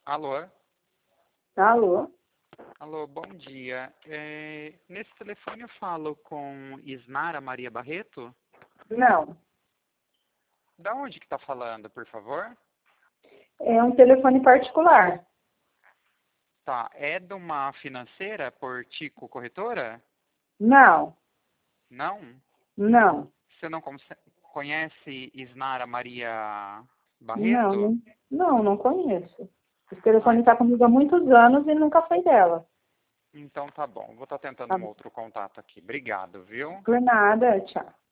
Alô? Alô? Alô, bom dia. Nesse telefone eu falo com Isnara Maria Barreto? Não. Da onde que tá falando, por favor? É um telefone particular. Tá, é de uma financeira por Tico Corretora? Não. Não? Não. Você não conhece Isnara Maria Não. Barreto? Não conheço. Esse Ah, telefone está então, comigo há muitos anos e nunca foi dela. então tá bom. Vou estar tentando Tá um bom. outro contato aqui. Obrigado, viu? Por nada, tchau.